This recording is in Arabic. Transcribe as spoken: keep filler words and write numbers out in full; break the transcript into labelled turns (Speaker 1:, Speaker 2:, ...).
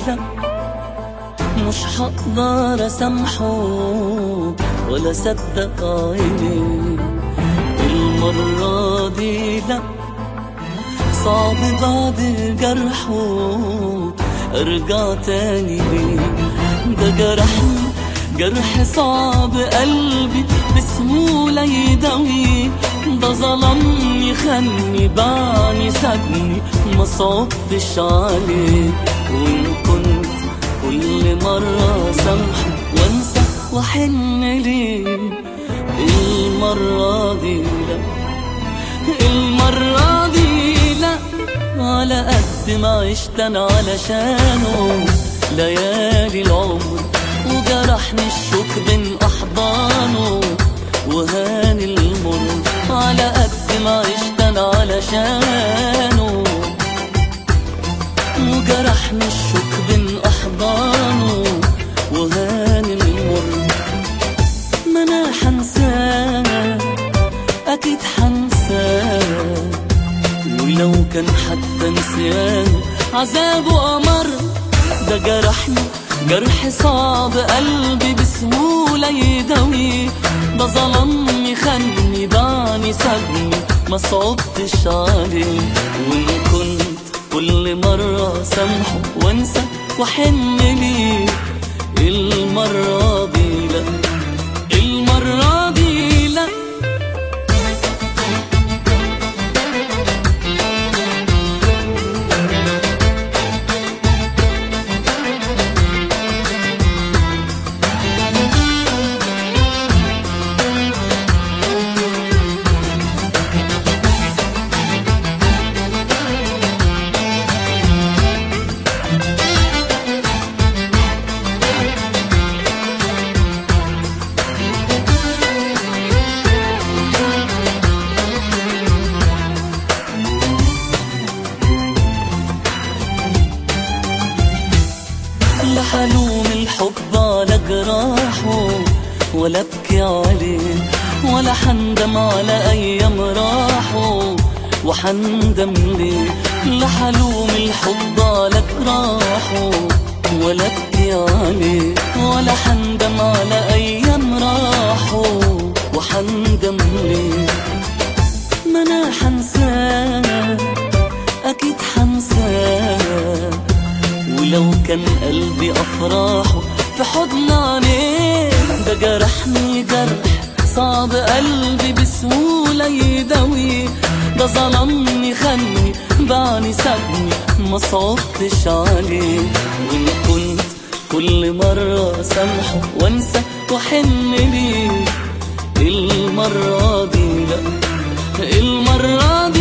Speaker 1: لا، مش هقدر اسامحه ولا صدق عيني. المرة دي لا، صعب بعد جرحه ارجع تاني ليه. ده جرحني جرح صعب قلبي بسهولة يداوي. ده ظلمني خاني باعني سابني ما صعبتش عليه. وإن كنت كل مرة سامحه وانسى واحن ليه، المرة دي لا، المرة دي لا. على قد ما عشت انا علشانه ليالي العمر، وجرحني الشوك بين احضانه وهاني المر. على قد ما عشت انا علشانه وجرحني الشوك بين احضانه وهاني المر. ما انا حنساه اكيد حنساه، ولو كان حتى نسيان عذابه أمر. ده جرحني جرح صعب قلبي بسهولة يداوي. ده ظلمني خاني باعني سابني ما صعبتش عليه. وإن كنت كل مرة سامحه وانسى واحن ليه، المرة دي لا، المرة دي لا. لا حلوم الحب على جراحه ولا ابكي عليه، ولا حندم على ايام راحه وحندم ليه. لا حلوم الحب على جراحه ولا ابكي عليه، ولا حندم على ايام راحه وحندم ليه. ما انا حنساه اكيد حنساه، ولو كان قلبي أفراحه في حضن عينيه. ده جرحني جرح صعب قلبي بسهولة يداوي. ده ظلمني خاني باعني سابني ما صعبتش عليه. وإن كنت كل مرة سامحه وانسى واحن ليه، المرة دي لا، المرة دي